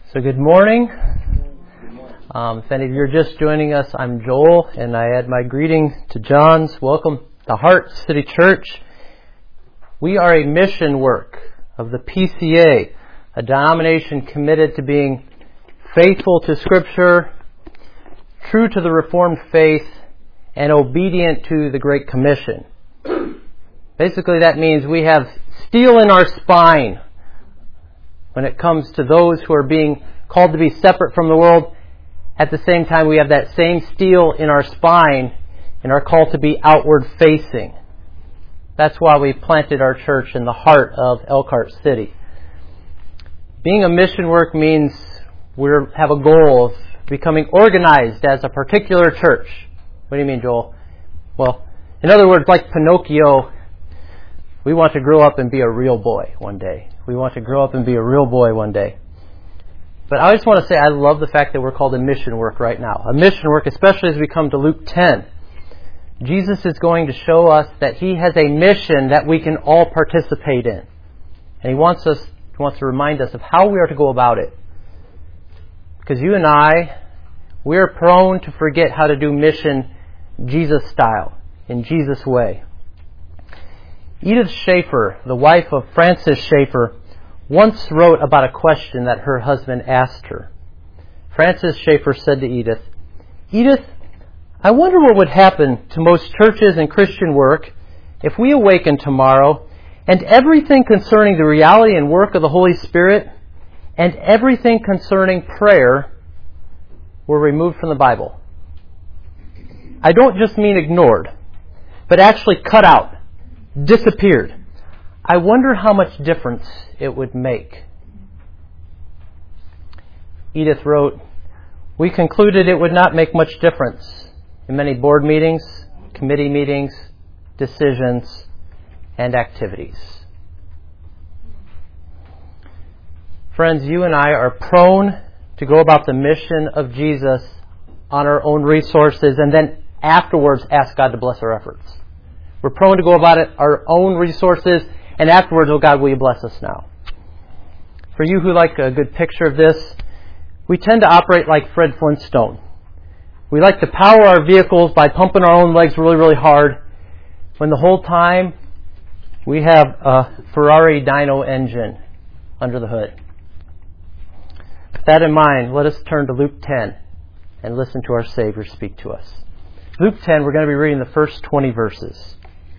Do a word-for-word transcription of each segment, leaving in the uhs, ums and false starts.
So good morning. Um, if any of you are just joining us, I'm Joel, and I add my greeting to John's. Welcome to Heart City Church. We are a mission work of the P C A, a denomination committed to being faithful to Scripture, true to the Reformed faith, and obedient to the Great Commission. Basically, that means we have steel in our spine when it comes to those who are being called to be separate from the world. At the same time, we have that same steel in our spine and are called to be outward facing. That's why we planted our church in the heart of Elkhart City. Being a mission work means we have a goal of becoming organized as a particular church. What do you mean, Joel? Well, in other words, like Pinocchio, we want to grow up and be a real boy one day. We want to grow up and be a real boy one day. But I just want to say I love the fact that we're called a mission work right now. A mission work, especially as we come to Luke ten. Jesus is going to show us that He has a mission that we can all participate in. And He wants us, He wants to remind us of how we are to go about it. Because you and I, we're prone to forget how to do mission Jesus style, in Jesus' way. Edith Schaeffer, the wife of Francis Schaeffer, once wrote about a question that her husband asked her. Francis Schaeffer said to Edith, "Edith, I wonder what would happen to most churches and Christian work if we awaken tomorrow and everything concerning the reality and work of the Holy Spirit and everything concerning prayer were removed from the Bible. I don't just mean ignored, but actually cut out, disappeared. I wonder how much difference it would make." Edith wrote, "We concluded it would not make much difference in many board meetings, committee meetings, decisions, and activities." Friends, you and I are prone to go about the mission of Jesus on our own resources and then afterwards ask God to bless our efforts. We're prone to go about it our own resources and afterwards, "Oh God, will you bless us now?" For you who like a good picture of this, we tend to operate like Fred Flintstone. We like to power our vehicles by pumping our own legs really, really hard, when the whole time we have a Ferrari dyno engine under the hood. With that in mind, let us turn to Luke ten and listen to our Savior speak to us. Luke ten, we're going to be reading the first twenty verses.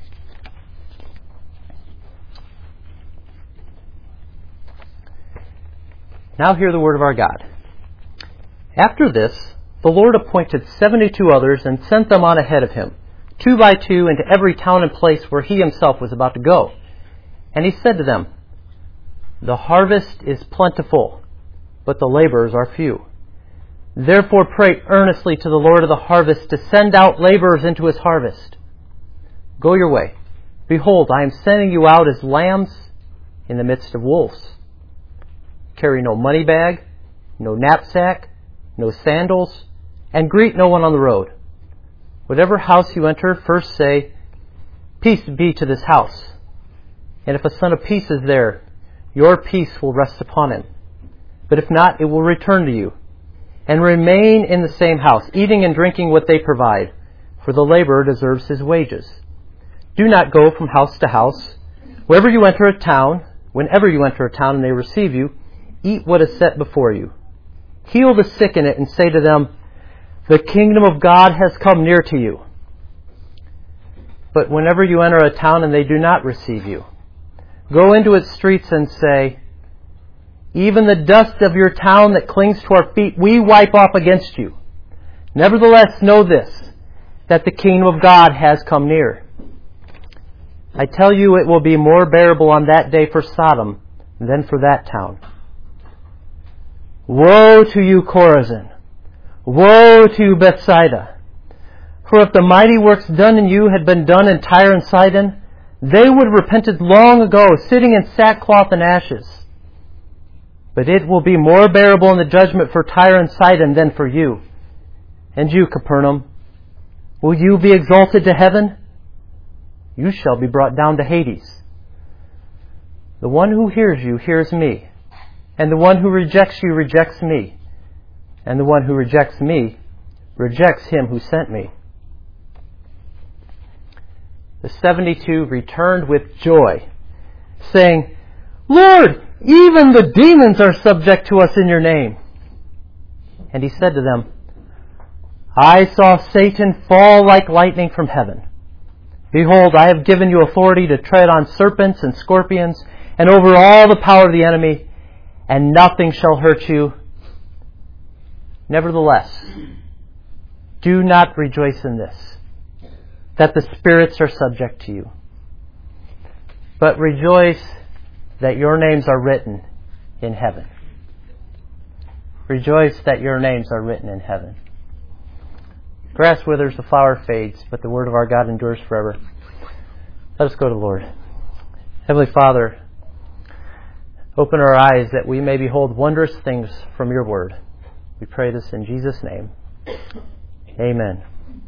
Now hear the word of our God. After this, the Lord appointed seventy-two others and sent them on ahead of Him, two by two, into every town and place where He Himself was about to go. And He said to them, "The harvest is plentiful, but the laborers are few. Therefore pray earnestly to the Lord of the harvest to send out laborers into His harvest. Go your way. Behold, I am sending you out as lambs in the midst of wolves. Carry no money bag, no knapsack, no sandals, and greet no one on the road. Whatever house you enter, first say, 'Peace be to this house.' And if a son of peace is there, your peace will rest upon him. But if not, it will return to you. And remain in the same house, eating and drinking what they provide, for the laborer deserves his wages. Do not go from house to house. Wherever you enter a town, whenever you enter a town and they receive you, eat what is set before you. Heal the sick in it and say to them, 'The kingdom of God has come near to you.' But whenever you enter a town and they do not receive you, go into its streets and say, 'Even the dust of your town that clings to our feet, we wipe off against you. Nevertheless, know this, that the kingdom of God has come near. I tell you, it will be more bearable on that day for Sodom than for that town. Woe to you, Chorazin! Woe to you, Bethsaida! For if the mighty works done in you had been done in Tyre and Sidon, they would have repented long ago, sitting in sackcloth and ashes. But it will be more bearable in the judgment for Tyre and Sidon than for you. And you, Capernaum, will you be exalted to heaven? You shall be brought down to Hades. The one who hears you hears me, And the one who rejects you rejects me. And the one who rejects me rejects him who sent me. The seventy-two returned with joy, saying, Lord, even the demons are subject to us in your name. And he said to them, I saw Satan fall like lightning from heaven. Behold, I have given you authority to tread on serpents and scorpions, and over all the power of the enemy, and nothing shall hurt you. Nevertheless, do not rejoice in this, that the spirits are subject to you, but rejoice that your names are written in heaven. Rejoice that your names are written in heaven. Grass withers, the flower fades, but the word of our God endures forever. Let us go to the Lord. Heavenly Father, open our eyes that we may behold wondrous things from your word. We pray this in Jesus' name. Amen.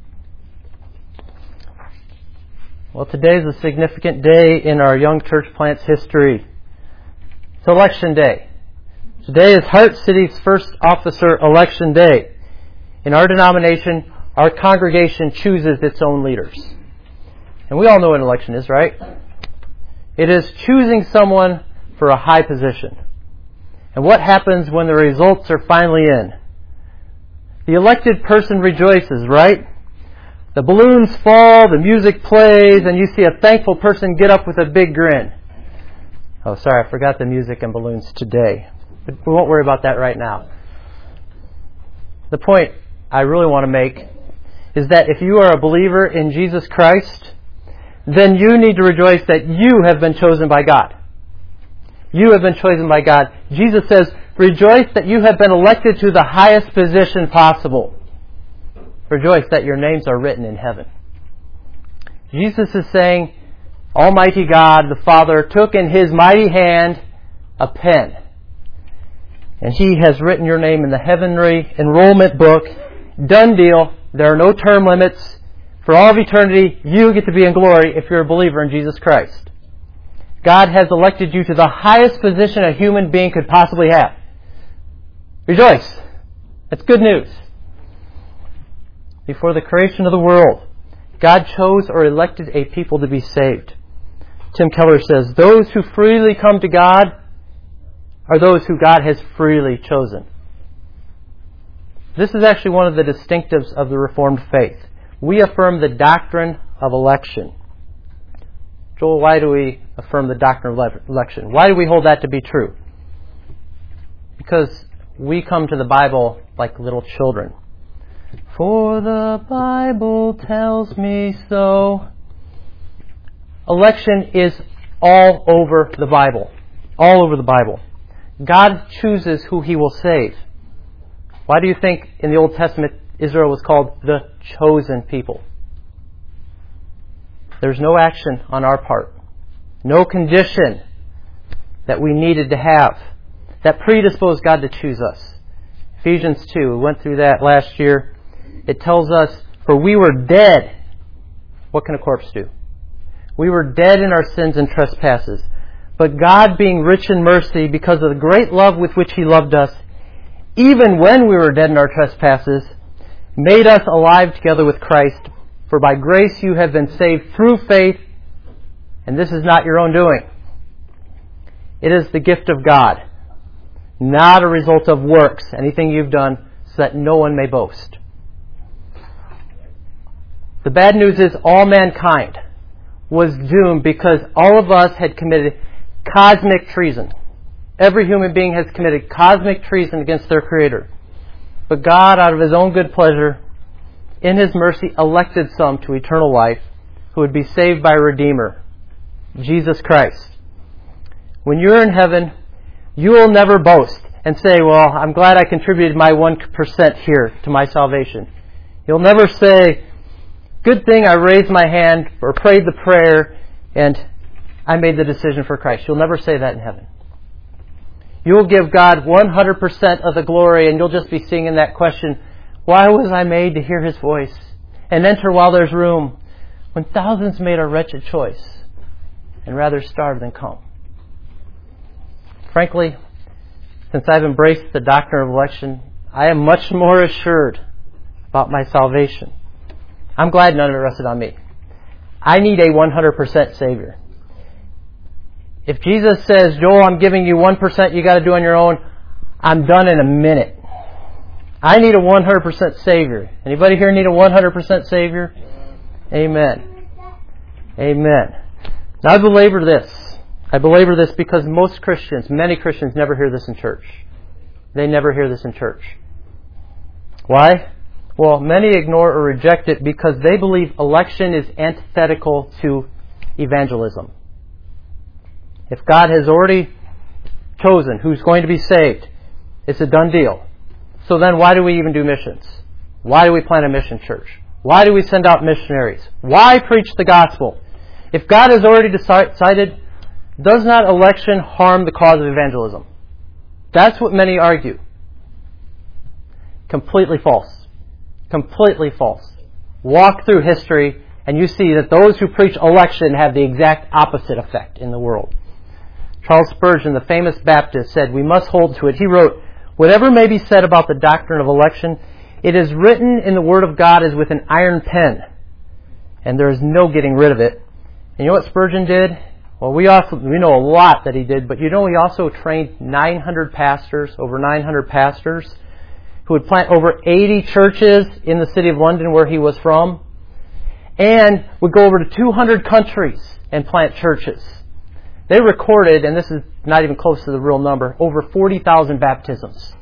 Well, today is a significant day in our young church plant's history. It's election day. Today is Heart City's first officer election day. In our denomination, our congregation chooses its own leaders. And we all know what an election is, right? It is choosing someone for a high position. And what happens when the results are finally in? The elected person rejoices, right? The balloons fall, the music plays, and you see a thankful person get up with a big grin. Oh, sorry, I forgot the music and balloons today. But we won't worry about that right now. The point I really want to make is that if you are a believer in Jesus Christ, then you need to rejoice that you have been chosen by God. You have been chosen by God. Jesus says, rejoice that you have been elected to the highest position possible. Rejoice that your names are written in heaven. Jesus is saying, Almighty God, the Father, took in His mighty hand a pen, and He has written your name in the heavenly enrollment book. Done deal. There are no term limits. For all of eternity, you get to be in glory if you're a believer in Jesus Christ. God has elected you to the highest position a human being could possibly have. Rejoice. That's good news. Before the creation of the world, God chose or elected a people to be saved. Tim Keller says, those who freely come to God are those who God has freely chosen. This is actually one of the distinctives of the Reformed faith. We affirm the doctrine of election. Joel, why do we affirm the doctrine of election? Why do we hold that to be true? Because we come to the Bible like little children. For the Bible tells me so. Election is all over the Bible. All over the Bible. God chooses who He will save. Why do you think in the Old Testament Israel was called the chosen people? There's no action on our part. No condition that we needed to have that predisposed God to choose us. Ephesians two, we went through that last year. It tells us, for we were dead. What can a corpse do? We were dead in our sins and trespasses. But God, being rich in mercy, because of the great love with which He loved us, even when we were dead in our trespasses, made us alive together with Christ. For by grace you have been saved through faith, and this is not your own doing. It is the gift of God, not a result of works, anything you've done, so that no one may boast. The bad news is all mankind was doomed because all of us had committed cosmic treason. Every human being has committed cosmic treason against their Creator. But God, out of His own good pleasure, in His mercy, elected some to eternal life who would be saved by a Redeemer, Jesus Christ. When you're in heaven, you will never boast and say, well, I'm glad I contributed my one percent here to my salvation. You'll never say, good thing I raised my hand or prayed the prayer and I made the decision for Christ. You'll never say that in heaven. You'll give God one hundred percent of the glory, and you'll just be singing that question, why was I made to hear His voice and enter while there's room, when thousands made a wretched choice and rather starve than come? Frankly, since I've embraced the doctrine of election, I am much more assured about my salvation. I'm glad none of it rested on me. I need a one hundred percent Savior. If Jesus says, Joel, I'm giving you one percent you got to do on your own, I'm done in a minute. I need a one hundred percent Savior. Anybody here need a one hundred percent Savior? Amen. Amen. Now I belabor this. I belabor this because most Christians, many Christians, never hear this in church. They never hear this in church. Why? Well, many ignore or reject it because they believe election is antithetical to evangelism. If God has already chosen who's going to be saved, it's a done deal. So then why do we even do missions? Why do we plant a mission church? Why do we send out missionaries? Why preach the gospel? If God has already decided, does not election harm the cause of evangelism? That's what many argue. Completely false. Completely false. Walk through history and you see that those who preach election have the exact opposite effect in the world. Charles Spurgeon, the famous Baptist, said, we must hold to it. He wrote, whatever may be said about the doctrine of election, it is written in the Word of God as with an iron pen, and there is no getting rid of it. And you know what Spurgeon did? Well, we also we know a lot that he did, but you know he also trained nine hundred pastors, over nine hundred pastors, who would plant over eighty churches in the city of London where he was from, and would go over to two hundred countries and plant churches. They recorded, and this is not even close to the real number, over forty thousand baptisms.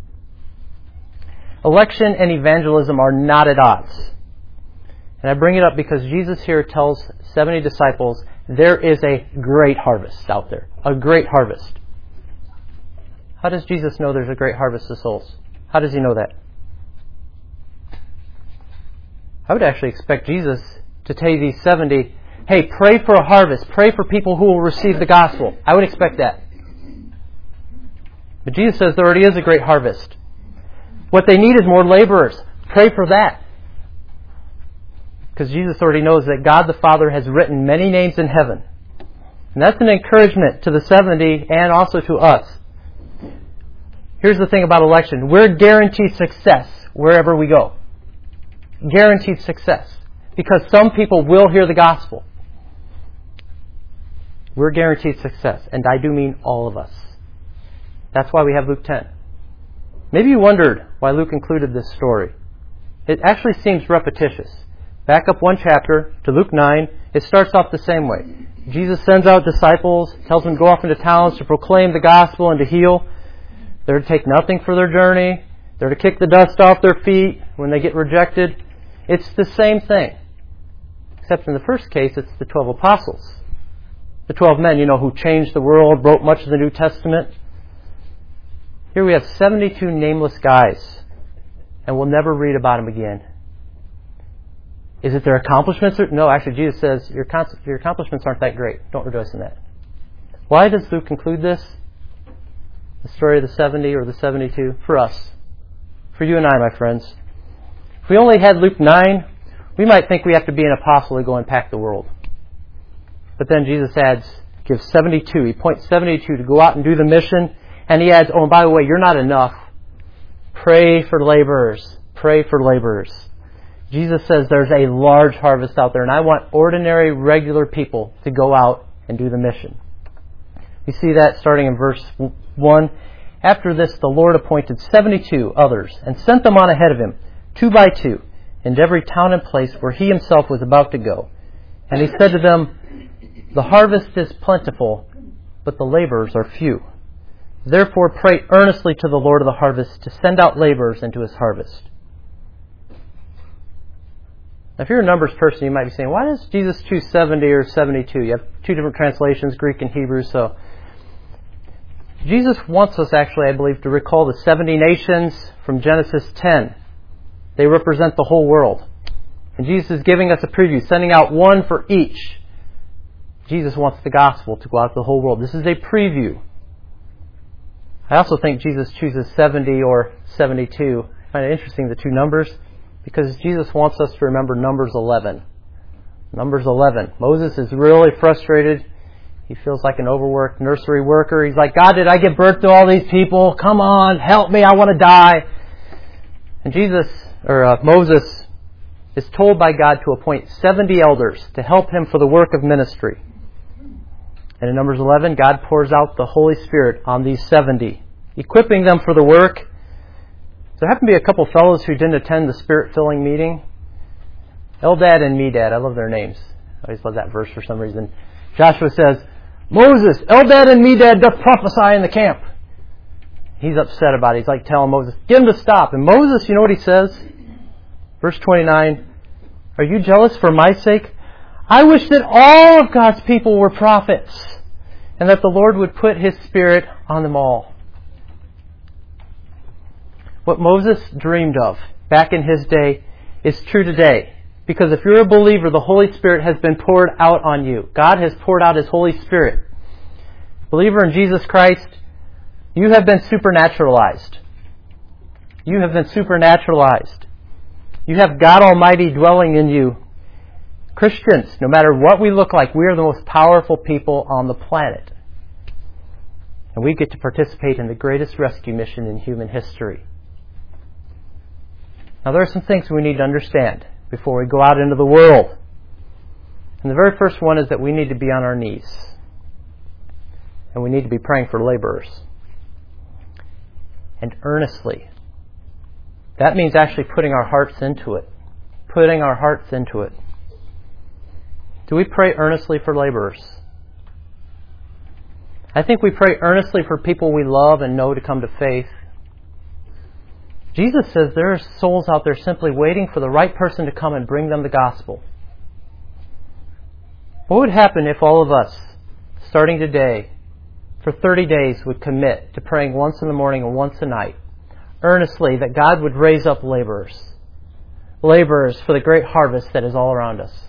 Election and evangelism are not at odds. And I bring it up because Jesus here tells seventy disciples there is a great harvest out there. A great harvest. How does Jesus know there's a great harvest of souls? How does he know that? I would actually expect Jesus to tell you these seventy, hey, pray for a harvest. Pray for people who will receive the gospel. I would expect that. But Jesus says there already is a great harvest. What they need is more laborers. Pray for that. Because Jesus already knows that God the Father has written many names in heaven. And that's an encouragement to the seventy and also to us. Here's the thing about election. We're guaranteed success wherever we go. Guaranteed success. Because some people will hear the gospel. We're guaranteed success. And I do mean all of us. That's why we have Luke ten. Maybe you wondered why Luke included this story. It actually seems repetitious. Back up one chapter to Luke nine. It starts off the same way. Jesus sends out disciples, tells them to go off into towns to proclaim the gospel and to heal. They're to take nothing for their journey. They're to kick the dust off their feet when they get rejected. It's the same thing. Except in the first case, it's the twelve apostles. The twelve men, you know, who changed the world, wrote much of the New Testament. Here we have seventy-two nameless guys, and we'll never read about them again. Is it their accomplishments? No, actually, Jesus says, your, your accomplishments aren't that great. Don't rejoice in that. Why does Luke conclude this? The story of the seventy or the seventy-two? For us. For you and I, my friends. If we only had Luke nine, we might think we have to be an apostle to go impact the world. But then Jesus adds, gives seventy-two. He points seventy-two to go out and do the mission. And he adds, oh, and by the way, you're not enough. Pray for laborers. Pray for laborers. Jesus says there's a large harvest out there, and I want ordinary, regular people to go out and do the mission. You see that starting in verse one. After this, the Lord appointed seventy-two others and sent them on ahead of him, two by two, into every town and place where he himself was about to go. And he said to them, the harvest is plentiful, but the laborers are few. Therefore pray earnestly to the Lord of the harvest to send out laborers into his harvest. Now, if you're a numbers person, you might be saying, why does Jesus choose seventy or seventy-two? You have two different translations, Greek and Hebrew. So Jesus wants us actually, I believe, to recall the seventy nations from Genesis ten. They represent the whole world. And Jesus is giving us a preview, sending out one for each. Jesus wants the gospel to go out to the whole world. This is a preview. I also think Jesus chooses seventy or seventy-two. I find it interesting, the two numbers, because Jesus wants us to remember Numbers eleven. Numbers eleven. Moses is really frustrated. He feels like an overworked nursery worker. He's like, God, did I give birth to all these people? Come on, help me, I want to die. And Jesus, or uh, Moses, is told by God to appoint seventy elders to help him for the work of ministry. And in Numbers eleven, God pours out the Holy Spirit on these seventy, equipping them for the work. There happened to be a couple fellows who didn't attend the Spirit-filling meeting. Eldad and Medad, I love their names. I always love that verse for some reason. Joshua says, Moses, Eldad and Medad doth prophesy in the camp. He's upset about it. He's like telling Moses, get him to stop. And Moses, you know what he says? Verse twenty-nine, are you jealous for my sake? I wish that all of God's people were prophets, and that the Lord would put His Spirit on them all. What Moses dreamed of back in his day is true today. Because if you're a believer, the Holy Spirit has been poured out on you. God has poured out His Holy Spirit. Believer in Jesus Christ, you have been supernaturalized. You have been supernaturalized. You have God Almighty dwelling in you. Christians, no matter what we look like, we are the most powerful people on the planet. And we get to participate in the greatest rescue mission in human history. Now there are some things we need to understand before we go out into the world. And the very first one is that we need to be on our knees. And we need to be praying for laborers. And earnestly. That means actually putting our hearts into it. Putting our hearts into it. Do we pray earnestly for laborers? I think we pray earnestly for people we love and know to come to faith. Jesus says there are souls out there simply waiting for the right person to come and bring them the gospel. What would happen if all of us, starting today, for thirty days would commit to praying once in the morning and once a night, earnestly that God would raise up laborers, laborers for the great harvest that is all around us?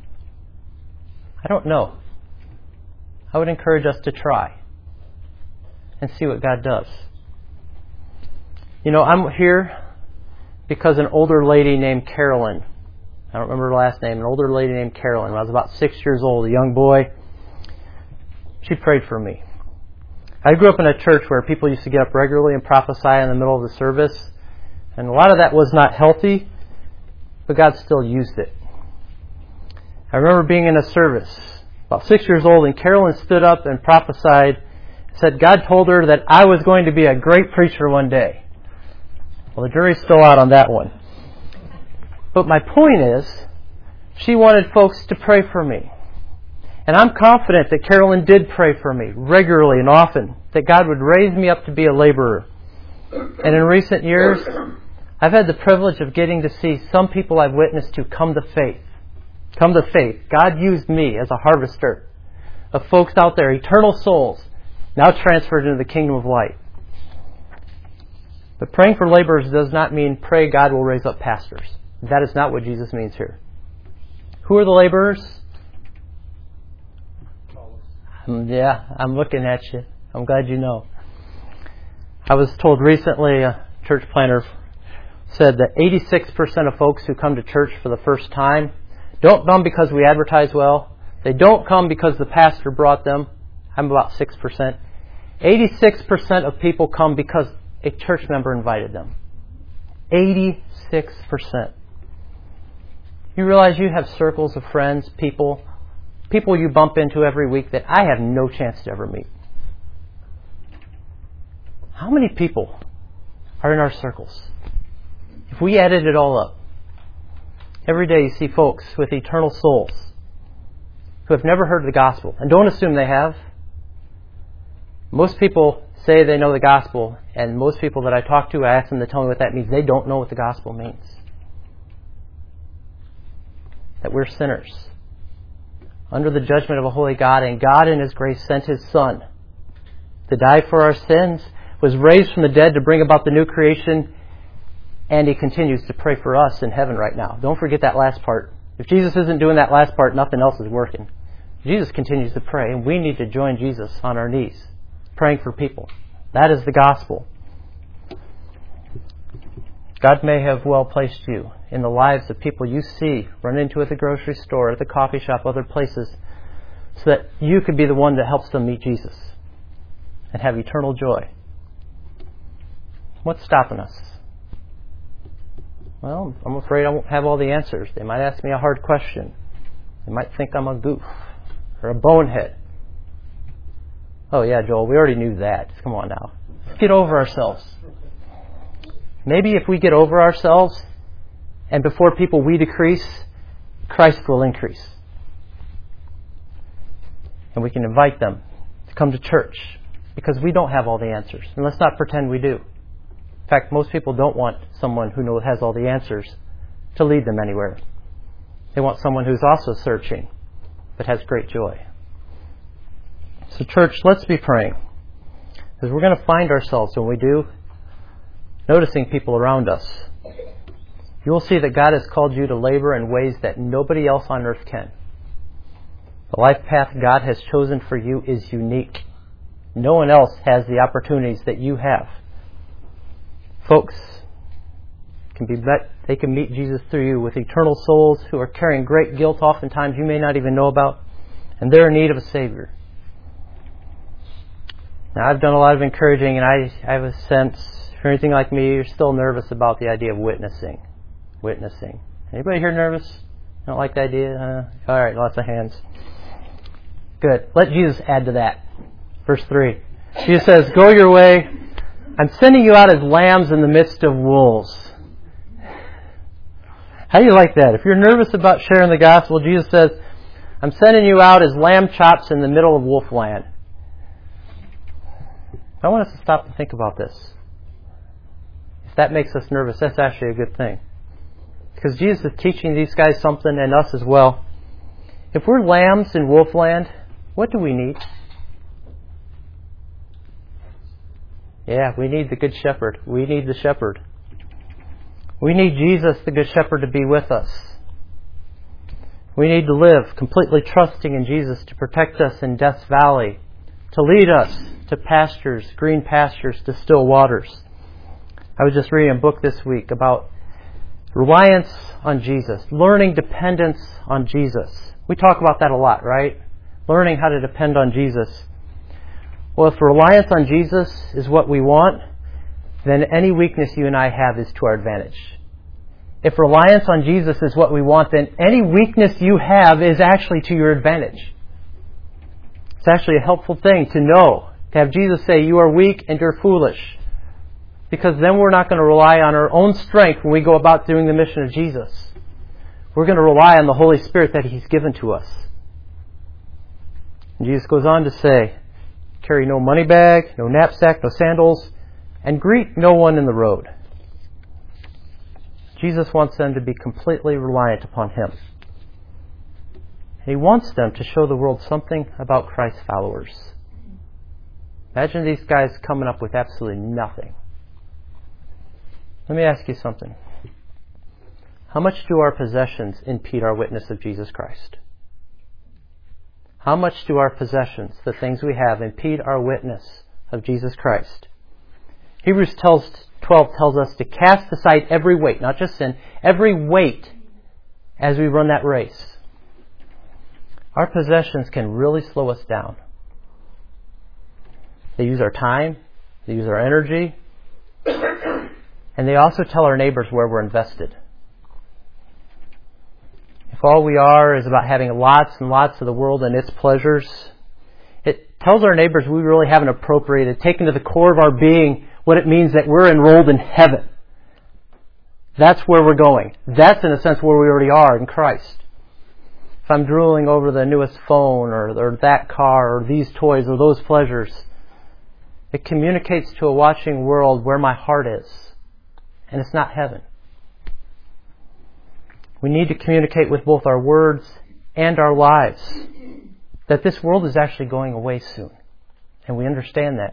I don't know. I would encourage us to try and see what God does. You know, I'm here because an older lady named Carolyn, I don't remember her last name, an older lady named Carolyn, when I was about six years old, a young boy, she prayed for me. I grew up in a church where people used to get up regularly and prophesy in the middle of the service, and a lot of that was not healthy, but God still used it. I remember being in a service, about six years old, and Carolyn stood up and prophesied, said God told her that I was going to be a great preacher one day. Well, the jury's still out on that one. But my point is, she wanted folks to pray for me. And I'm confident that Carolyn did pray for me regularly and often, that God would raise me up to be a laborer. And in recent years, I've had the privilege of getting to see some people I've witnessed to come to faith. Come to faith. God used me as a harvester of folks out there, eternal souls, now transferred into the kingdom of light. But praying for laborers does not mean pray God will raise up pastors. That is not what Jesus means here. Who are the laborers? Um, yeah, I'm looking at you. I'm glad you know. I was told recently, a church planter said that eighty-six percent of folks who come to church for the first time don't come because we advertise well. They don't come because the pastor brought them. I'm about six percent. eighty-six percent of people come because a church member invited them. eighty-six percent. You realize you have circles of friends, people, people you bump into every week that I have no chance to ever meet. How many people are in our circles? If we added it all up, every day you see folks with eternal souls who have never heard the gospel. And don't assume they have. Most people say they know the gospel, and most people that I talk to, I ask them to tell me what that means. They don't know what the gospel means. That we're sinners, under the judgment of a holy God, and God in His grace sent His Son to die for our sins, was raised from the dead to bring about the new creation, and He continues to pray for us in heaven right now. Don't forget that last part. If Jesus isn't doing that last part, nothing else is working. Jesus continues to pray, and we need to join Jesus on our knees, praying for people. That is the gospel. God may have well placed you in the lives of people you see, run into at the grocery store, at the coffee shop, other places, so that you could be the one that helps them meet Jesus and have eternal joy. What's stopping us? Well, I'm afraid I won't have all the answers. They might ask me a hard question. They might think I'm a goof or a bonehead. Oh yeah, Joel, we already knew that. Come on now. Let's get over ourselves. Maybe if we get over ourselves and before people we decrease, Christ will increase. And we can invite them to come to church because we don't have all the answers. And let's not pretend we do. In fact, most people don't want someone who knows, has all the answers to lead them anywhere. They want someone who's also searching but has great joy. So church, let's be praying. Because we're going to find ourselves, when we do, noticing people around us. You will see that God has called you to labor in ways that nobody else on earth can. The life path God has chosen for you is unique. No one else has the opportunities that you have. Folks can be met, they can meet Jesus through you with eternal souls who are carrying great guilt oftentimes you may not even know about, and they're in need of a Savior. Now, I've done a lot of encouraging, and I, I have a sense, if you're anything like me, you're still nervous about the idea of witnessing. Witnessing. Anybody here nervous? Don't like the idea? Huh? All right, lots of hands. Good. Let Jesus add to that. Verse three. Jesus says, "Go your way. I'm sending you out as lambs in the midst of wolves." How do you like that? If you're nervous about sharing the gospel, Jesus says, "I'm sending you out as lamb chops in the middle of wolf land." I want us to stop and think about this. If that makes us nervous, that's actually a good thing. Because Jesus is teaching these guys something and us as well. If we're lambs in wolf land, what do we need? Yeah, we need the Good Shepherd. We need the Shepherd. We need Jesus, the Good Shepherd, to be with us. We need to live completely trusting in Jesus to protect us in Death's Valley, to lead us to pastures, green pastures, to still waters. I was just reading a book this week about reliance on Jesus, learning dependence on Jesus. We talk about that a lot, right? Learning how to depend on Jesus. Well, if reliance on Jesus is what we want, then any weakness you and I have is to our advantage. If reliance on Jesus is what we want, then any weakness you have is actually to your advantage. It's actually a helpful thing to know, to have Jesus say, "You are weak and you're foolish." Because then we're not going to rely on our own strength when we go about doing the mission of Jesus. We're going to rely on the Holy Spirit that He's given to us. And Jesus goes on to say, "Carry no money bag, no knapsack, no sandals, and greet no one in the road." Jesus wants them to be completely reliant upon Him. He wants them to show the world something about Christ's followers. Imagine these guys coming up with absolutely nothing. Let me ask you something. How much do our possessions impede our witness of Jesus Christ? How much do our possessions, the things we have, impede our witness of Jesus Christ? Hebrews tells, twelve tells us to cast aside every weight, not just sin, every weight as we run that race. Our possessions can really slow us down. They use our time, they use our energy, and they also tell our neighbors where we're invested. If all we are is about having lots and lots of the world and its pleasures, it tells our neighbors we really haven't appropriated, taken to the core of our being, what it means that we're enrolled in heaven. That's where we're going. That's, in a sense, where we already are in Christ. If I'm drooling over the newest phone or, or that car or these toys or those pleasures, it communicates to a watching world where my heart is. And it's not heaven. We need to communicate with both our words and our lives that this world is actually going away soon. And we understand that.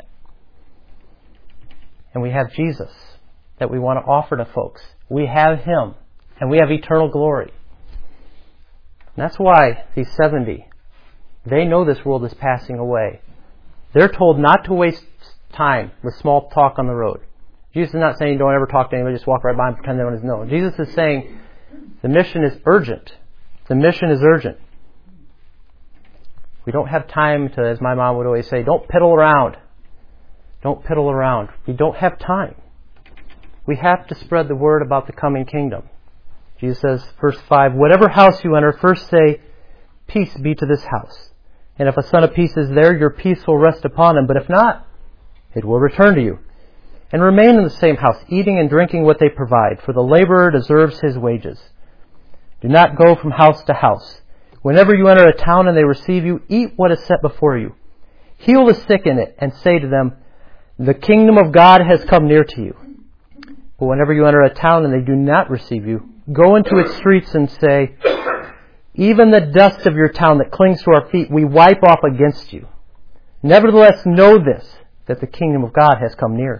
And we have Jesus that we want to offer to folks. We have Him. And we have eternal glory. And that's why these seventy, they know this world is passing away. They're told not to waste time with small talk on the road. Jesus is not saying don't ever talk to anybody, just walk right by and pretend no one is known. Jesus is saying the mission is urgent. The mission is urgent. We don't have time to, as my mom would always say, don't piddle around. Don't piddle around. We don't have time. We have to spread the word about the coming kingdom. Jesus says, verse five, whatever house you enter, first say, peace be to this house. And if a son of peace is there, your peace will rest upon him. But if not, it will return to you. And remain in the same house, eating and drinking what they provide, for the laborer deserves his wages. Do not go from house to house. Whenever you enter a town and they receive you, eat what is set before you. Heal the sick in it, and say to them, the kingdom of God has come near to you. But whenever you enter a town and they do not receive you, go into its streets and say, even the dust of your town that clings to our feet, we wipe off against you. Nevertheless, know this, that the kingdom of God has come near.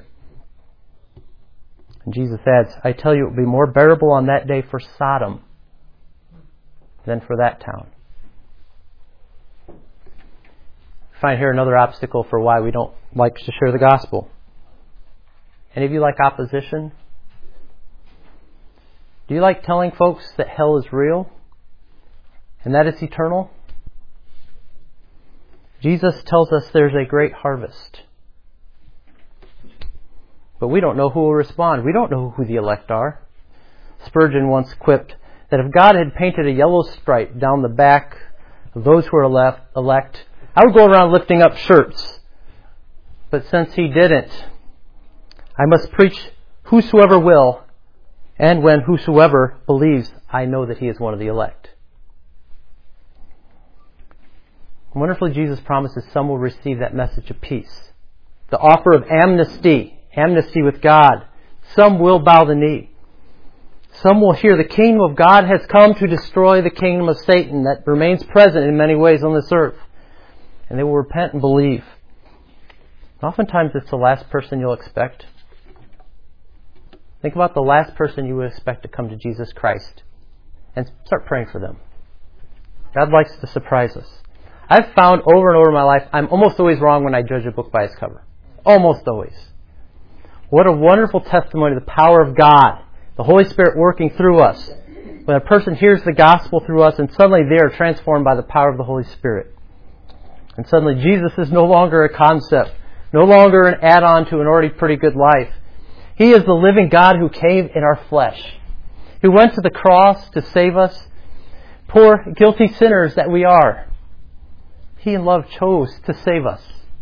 And Jesus adds, I tell you, it will be more bearable on that day for Sodom than for that town. I find here another obstacle for why we don't like to share the gospel. Any of you like opposition? Do you like telling folks that hell is real and that it's eternal? Jesus tells us there's a great harvest. But we don't know who will respond. We don't know who the elect are. Spurgeon once quipped that if God had painted a yellow stripe down the back of those who are elect, I would go around lifting up shirts. But since he didn't, I must preach whosoever will, and when whosoever believes, I know that he is one of the elect. Wonderfully, Jesus promises some will receive that message of peace. The offer of amnesty. Amnesty with God. Some will bow the knee. Some will hear the kingdom of God has come to destroy the kingdom of Satan that remains present in many ways on this earth. And they will repent and believe. Oftentimes it's the last person you'll expect. Think about the last person you would expect to come to Jesus Christ and start praying for them. God likes to surprise us. I've found over and over in my life, I'm almost always wrong when I judge a book by its cover. Almost always. What a wonderful testimony of the power of God, the Holy Spirit working through us. When a person hears the gospel through us and suddenly they are transformed by the power of the Holy Spirit. And suddenly Jesus is no longer a concept, no longer an add-on to an already pretty good life. He is the living God who came in our flesh, who went to the cross to save us, poor, guilty sinners that we are. He in love chose to save us.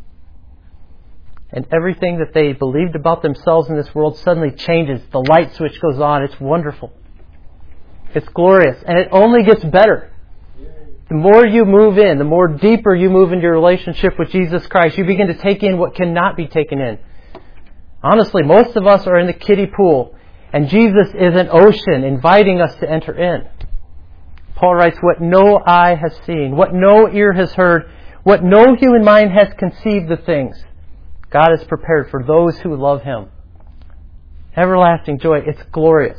And everything that they believed about themselves in this world suddenly changes. The light switch goes on. It's wonderful. It's glorious. And it only gets better. The more you move in, the more deeper you move into your relationship with Jesus Christ, you begin to take in what cannot be taken in. Honestly, most of us are in the kiddie pool, and Jesus is an ocean inviting us to enter in. Paul writes, what no eye has seen, what no ear has heard, what no human mind has conceived the things God has prepared for those who love Him. Everlasting joy. It's glorious.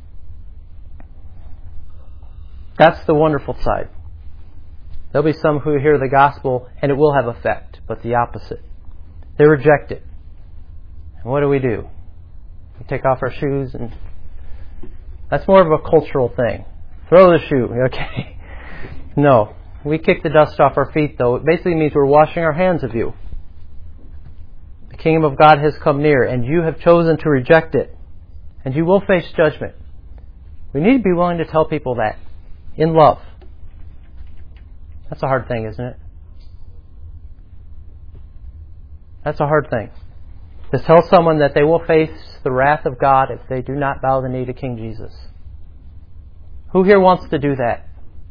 That's the wonderful side. There'll be some who hear the gospel and it will have effect, but the opposite. They reject it. And what do we do? We take off our shoes, and that's more of a cultural thing. Throw the shoe, okay? No. We kick the dust off our feet, though. It basically means we're washing our hands of you. The kingdom of God has come near, and you have chosen to reject it. And you will face judgment. We need to be willing to tell people that in love. That's a hard thing, isn't it? That's a hard thing. To tell someone that they will face the wrath of God if they do not bow the knee to King Jesus. Who here wants to do that?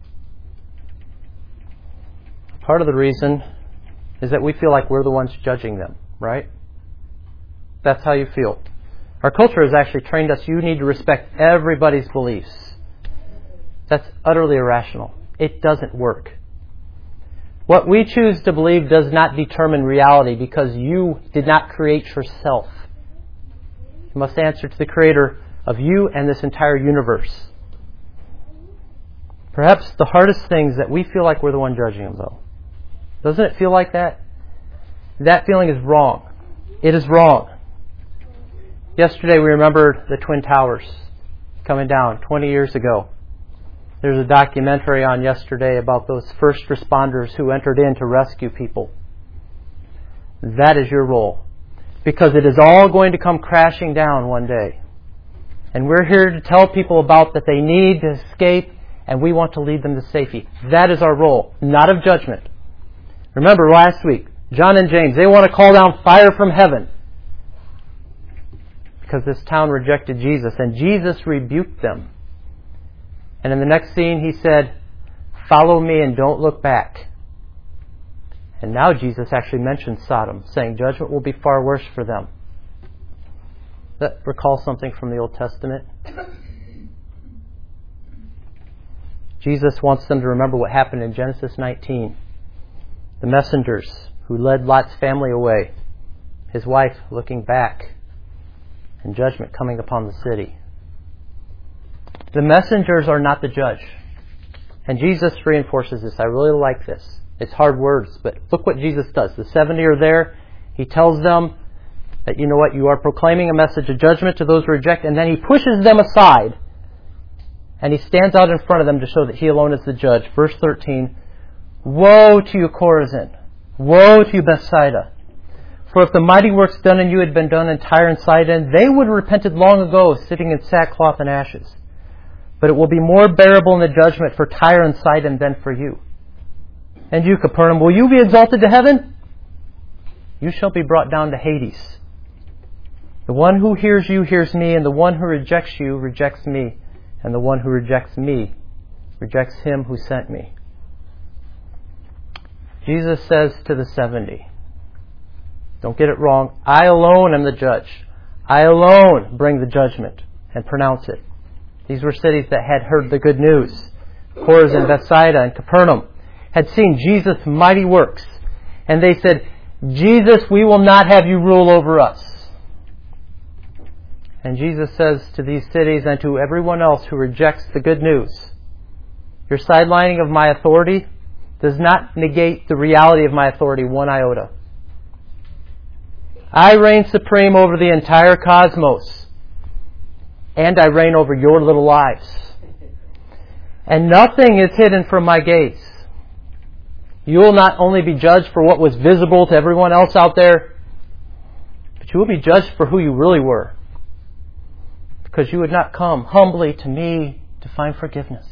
Part of the reason is that we feel like we're the ones judging them, right? That's how you feel. Our culture has actually trained us, you need to respect everybody's beliefs. That's utterly irrational. It doesn't work. What we choose to believe does not determine reality because you did not create yourself. You must answer to the Creator of you and this entire universe. Perhaps the hardest thing is that we feel like we're the one judging them, though. Doesn't it feel like that? That feeling is wrong. It is wrong. Yesterday we remembered the Twin Towers coming down twenty years ago. There's a documentary on yesterday about those first responders who entered in to rescue people. That is your role. Because it is all going to come crashing down one day. And we're here to tell people about that they need to escape, and we want to lead them to safety. That is our role, not of judgment. Remember last week, John and James, they want to call down fire from heaven. Because this town rejected Jesus, and Jesus rebuked them. And in the next scene he said, "Follow me and don't look back." And now Jesus actually mentions Sodom, saying judgment will be far worse for them. That recalls something from the Old Testament. Jesus wants them to remember what happened in Genesis nineteen. The messengers who led Lot's family away, his wife looking back, and judgment coming upon the city. The messengers are not the judge. And Jesus reinforces this. I really like this. It's hard words, but look what Jesus does. The seventy are there. He tells them that, you know what, you are proclaiming a message of judgment to those who reject, and then he pushes them aside. And he stands out in front of them to show that he alone is the judge. Verse thirteen, "Woe to you, Chorazin! Woe to you, Bethsaida! For if the mighty works done in you had been done in Tyre and Sidon, they would have repented long ago, sitting in sackcloth and ashes. But it will be more bearable in the judgment for Tyre and Sidon than for you. And you, Capernaum, will you be exalted to heaven? You shall be brought down to Hades. The one who hears you hears me, and the one who rejects you rejects me, and the one who rejects me rejects him who sent me." Jesus says to the seventy, don't get it wrong, I alone am the judge. I alone bring the judgment and pronounce it. These were cities that had heard the good news. Chorazin, Bethsaida, and Capernaum had seen Jesus' mighty works. And they said, "Jesus, we will not have you rule over us." And Jesus says to these cities and to everyone else who rejects the good news, your sidelining of my authority does not negate the reality of my authority one iota. I reign supreme over the entire cosmos, and I reign over your little lives. And nothing is hidden from my gaze. You will not only be judged for what was visible to everyone else out there, but you will be judged for who you really were. Because you would not come humbly to me to find forgiveness.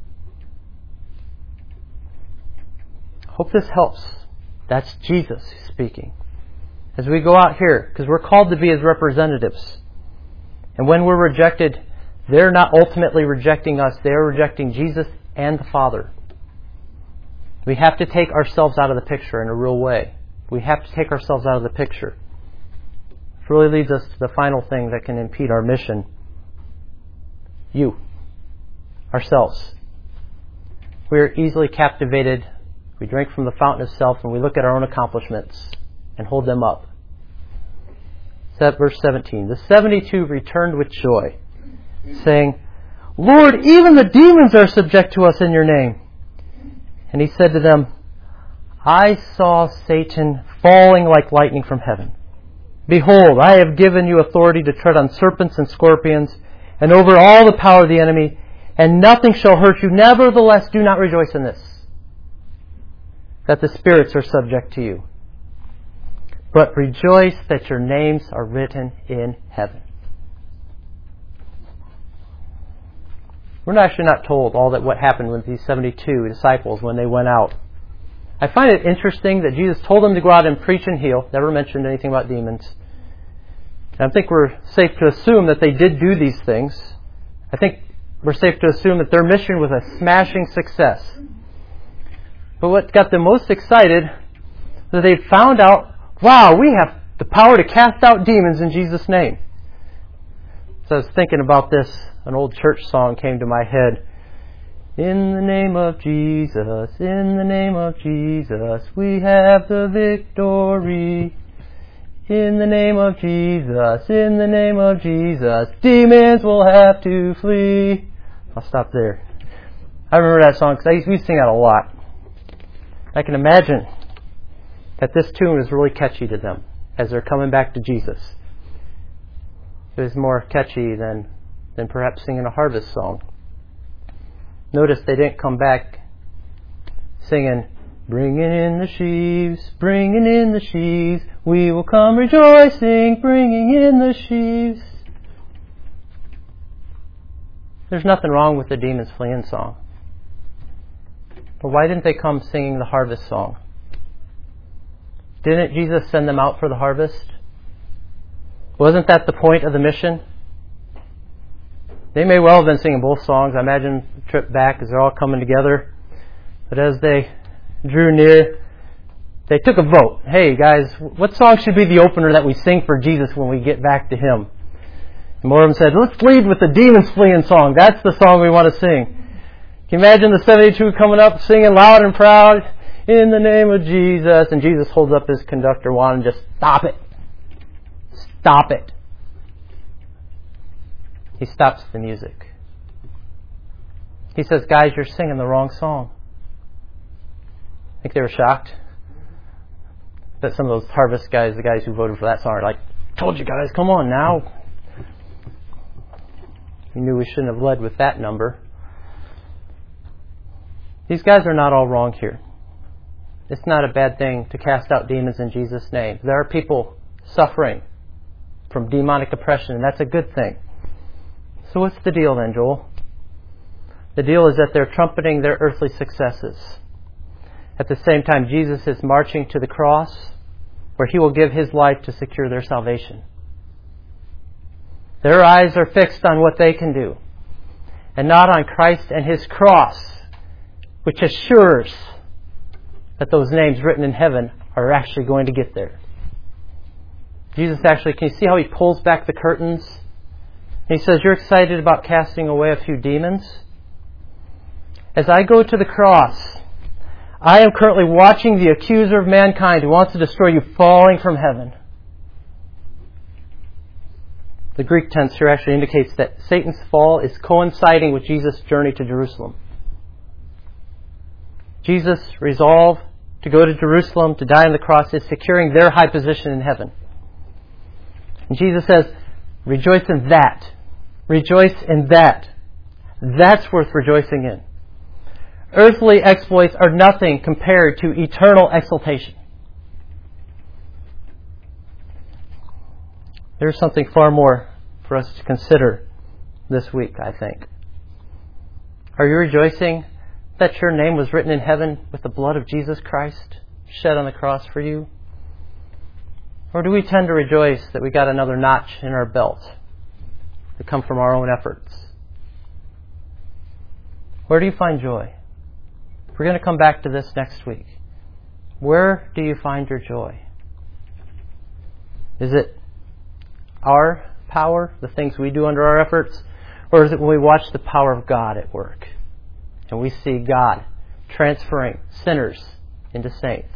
Hope this helps. That's Jesus speaking. As we go out here, because we're called to be His representatives. And when we're rejected, they're not ultimately rejecting us. They're rejecting Jesus and the Father. We have to take ourselves out of the picture in a real way. We have to take ourselves out of the picture. It really leads us to the final thing that can impede our mission. You. Ourselves. We are easily captivated. We drink from the fountain of self and we look at our own accomplishments and hold them up. Verse seventeen. The seventy-two returned with joy, saying, "Lord, even the demons are subject to us in your name." And He said to them, "I saw Satan falling like lightning from heaven. Behold, I have given you authority to tread on serpents and scorpions, and over all the power of the enemy, and nothing shall hurt you. Nevertheless, do not rejoice in this, that the spirits are subject to you. But rejoice that your names are written in heaven." We're actually not told all that what happened with these seventy-two disciples when they went out. I find it interesting that Jesus told them to go out and preach and heal. Never mentioned anything about demons. And I think we're safe to assume that they did do these things. I think we're safe to assume that their mission was a smashing success. But what got them most excited was that they found out, wow, we have the power to cast out demons in Jesus' name. So I was thinking about this. An old church song came to my head. In the name of Jesus, in the name of Jesus, we have the victory. In the name of Jesus, in the name of Jesus, demons will have to flee. I'll stop there. I remember that song because I used to sing that a lot. I can imagine that this tune is really catchy to them as they're coming back to Jesus. It was more catchy than, than perhaps singing a harvest song. Notice they didn't come back singing, bringing in the sheaves, bringing in the sheaves, we will come rejoicing, bringing in the sheaves. There's nothing wrong with the demons fleeing song. But why didn't they come singing the harvest song? Didn't Jesus send them out for the harvest? Wasn't that the point of the mission? They may well have been singing both songs. I imagine the trip back as they're all coming together. But as they drew near, they took a vote. Hey guys, what song should be the opener that we sing for Jesus when we get back to Him? And more of them said, let's lead with the demons fleeing song. That's the song we want to sing. Can you imagine the seventy-two coming up singing loud and proud, in the name of Jesus, and Jesus holds up his conductor wand and just, stop it. Stop it. He stops the music. He says, guys, you're singing the wrong song. I think they were shocked that some of those harvest guys, the guys who voted for that song, are like, told you guys, come on now. We knew we shouldn't have led with that number. These guys are not all wrong here. It's not a bad thing to cast out demons in Jesus' name. There are people suffering from demonic oppression, and that's a good thing. So what's the deal then, Joel? The deal is that they're trumpeting their earthly successes. At the same time, Jesus is marching to the cross where He will give His life to secure their salvation. Their eyes are fixed on what they can do and not on Christ and His cross, which assures that those names written in heaven are actually going to get there. Jesus actually, can you see how He pulls back the curtains? He says, you're excited about casting away a few demons? As I go to the cross, I am currently watching the accuser of mankind who wants to destroy you falling from heaven. The Greek tense here actually indicates that Satan's fall is coinciding with Jesus' journey to Jerusalem. Jesus' resolve to go to Jerusalem to die on the cross is securing their high position in heaven. And Jesus says, rejoice in that. Rejoice in that. That's worth rejoicing in. Earthly exploits are nothing compared to eternal exaltation. There's something far more for us to consider this week, I think. Are you rejoicing that your name was written in heaven with the blood of Jesus Christ shed on the cross for you? Or do we tend to rejoice that we got another notch in our belt that come from our own efforts? Where do you find joy? We're going to come back to this next week. Where do you find your joy? Is it our power, the things we do under our efforts? Or is it when we watch the power of God at work and we see God transferring sinners into saints?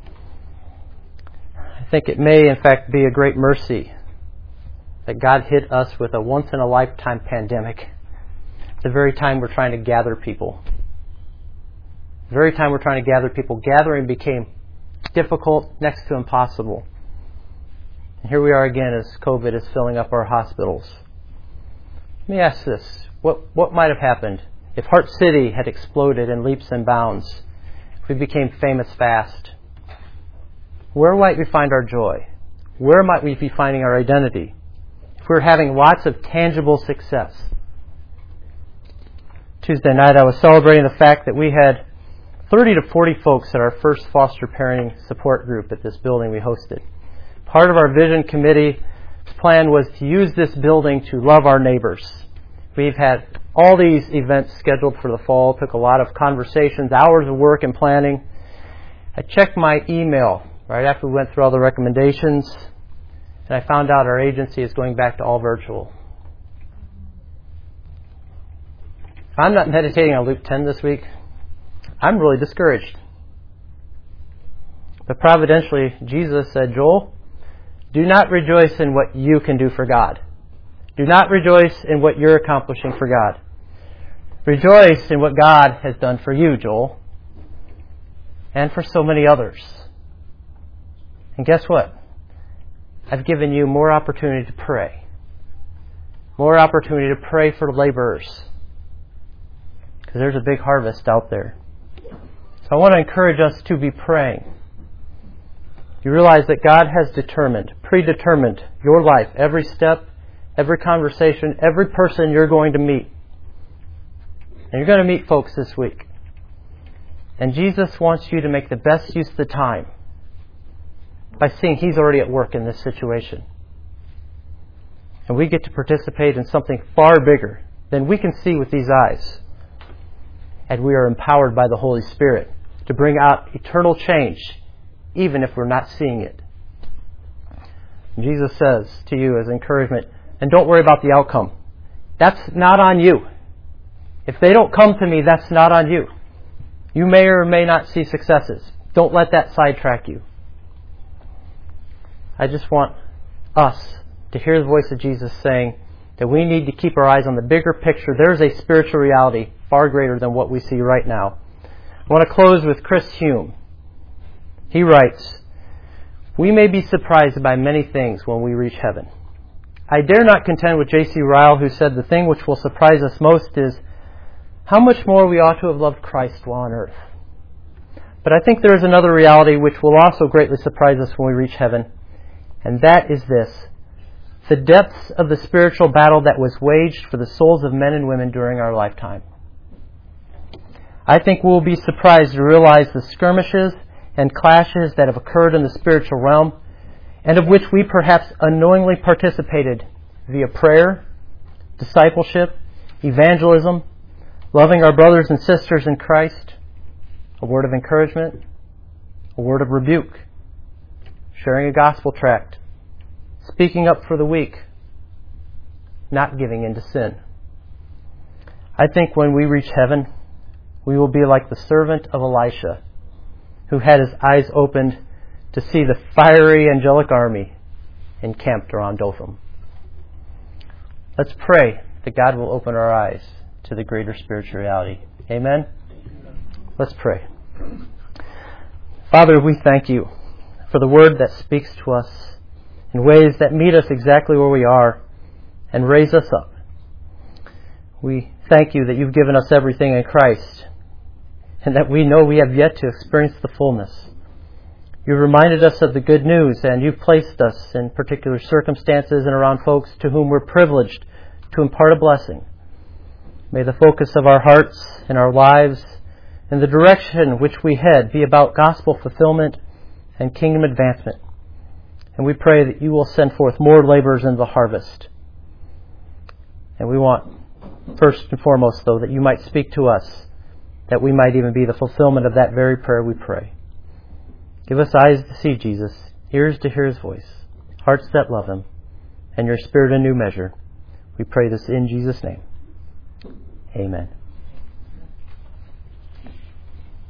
I think it may, in fact, be a great mercy that God hit us with a once-in-a-lifetime pandemic at the very time we're trying to gather people. The very time we're trying to gather people, gathering became difficult, next to impossible. And here we are again as COVID is filling up our hospitals. Let me ask this. What, what might have happened if Heart City had exploded in leaps and bounds? If we became famous fast? Where might we find our joy? Where might we be finding our identity? If we're having lots of tangible success. Tuesday night I was celebrating the fact that we had thirty to forty folks at our first foster parenting support group at this building we hosted. Part of our vision committee's plan was to use this building to love our neighbors. We've had all these events scheduled for the fall. It took a lot of conversations, hours of work and planning. I checked my email right after we went through all the recommendations, and I found out our agency is going back to all virtual. If I'm not meditating on Luke ten this week, I'm really discouraged. But providentially, Jesus said, Joel, do not rejoice in what you can do for God. Do not rejoice in what you're accomplishing for God. Rejoice in what God has done for you, Joel, and for so many others. And guess what? I've given you more opportunity to pray. More opportunity to pray for laborers. because there's a big harvest out there. So I want to encourage us to be praying. You realize that God has determined, predetermined your life, every step, every conversation, every person you're going to meet. And you're going to meet folks this week. And Jesus wants you to make the best use of the time by seeing He's already at work in this situation. And we get to participate in something far bigger than we can see with these eyes. And we are empowered by the Holy Spirit to bring out eternal change, even if we're not seeing it. And Jesus says to you as encouragement, and don't worry about the outcome. That's not on you. If they don't come to me, that's not on you. You may or may not see successes. Don't let that sidetrack you. I just want us to hear the voice of Jesus saying that we need to keep our eyes on the bigger picture. There's a spiritual reality far greater than what we see right now. I want to close with Chris Hume. He writes, "We may be surprised by many things when we reach heaven. I dare not contend with J C Ryle, who said the thing which will surprise us most is how much more we ought to have loved Christ while on earth. But I think there is another reality which will also greatly surprise us when we reach heaven, and that is this: the depths of the spiritual battle that was waged for the souls of men and women during our lifetime. I think we will be surprised to realize the skirmishes and clashes that have occurred in the spiritual realm, and of which we perhaps unknowingly participated via prayer, discipleship, evangelism, loving our brothers and sisters in Christ, a word of encouragement, a word of rebuke, sharing a gospel tract, speaking up for the weak, not giving in to sin. I think when we reach heaven, we will be like the servant of Elisha, who had his eyes opened to see the fiery angelic army encamped around Dothan." Let's pray that God will open our eyes to the greater spiritual reality. Amen? Let's pray. Father, we thank you for the word that speaks to us in ways that meet us exactly where we are and raise us up. We thank you that you've given us everything in Christ, and that we know we have yet to experience the fullness. You've reminded us of the good news, and you've placed us in particular circumstances and around folks to whom we're privileged to impart a blessing. May the focus of our hearts and our lives and the direction which we head be about gospel fulfillment and kingdom advancement. And we pray that you will send forth more laborers into the harvest. And we want, first and foremost, though, that you might speak to us, that we might even be the fulfillment of that very prayer, we pray. Give us eyes to see Jesus, ears to hear his voice, hearts that love him, and your Spirit in new measure. We pray this in Jesus' name. Amen.